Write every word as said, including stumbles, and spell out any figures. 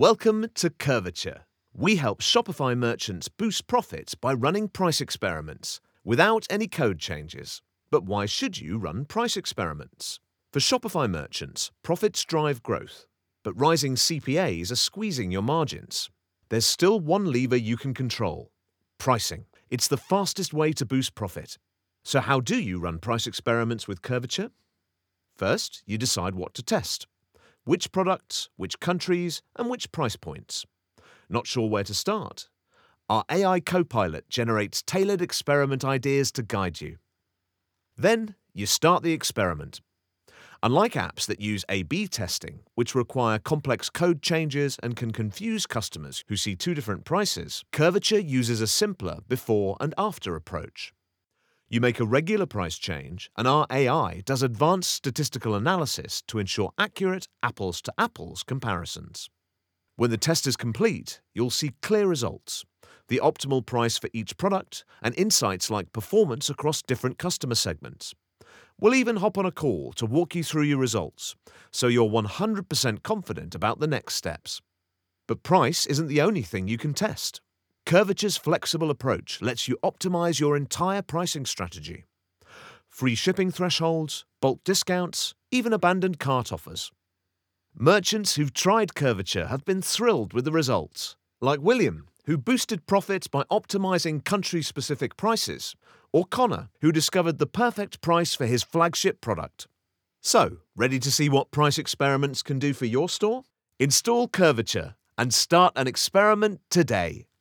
Welcome to Curvature. We help Shopify merchants boost profits by running price experiments without any code changes. But why should you run price experiments? For Shopify merchants, profits drive growth, but rising C P As are squeezing your margins. There's still one lever you can control: pricing. It's the fastest way to boost profit. So how do you run price experiments with Curvature? First, you decide what to test. Which products, which countries, and which price points. Not sure where to start? Our A I Copilot generates tailored experiment ideas to guide you. Then, you start the experiment. Unlike apps that use A B testing, which require complex code changes and can confuse customers who see two different prices, Curvature uses a simpler before and after approach. You make a regular price change, and our A I does advanced statistical analysis to ensure accurate apples-to-apples comparisons. When the test is complete, you'll see clear results, the optimal price for each product, and insights like performance across different customer segments. We'll even hop on a call to walk you through your results, so you're one hundred percent confident about the next steps. But price isn't the only thing you can test. Curvature's flexible approach lets you optimize your entire pricing strategy. Free shipping thresholds, bulk discounts, even abandoned cart offers. Merchants who've tried Curvature have been thrilled with the results, like William, who boosted profits by optimizing country-specific prices, or Connor, who discovered the perfect price for his flagship product. So, ready to see what price experiments can do for your store? Install Curvature and start an experiment today.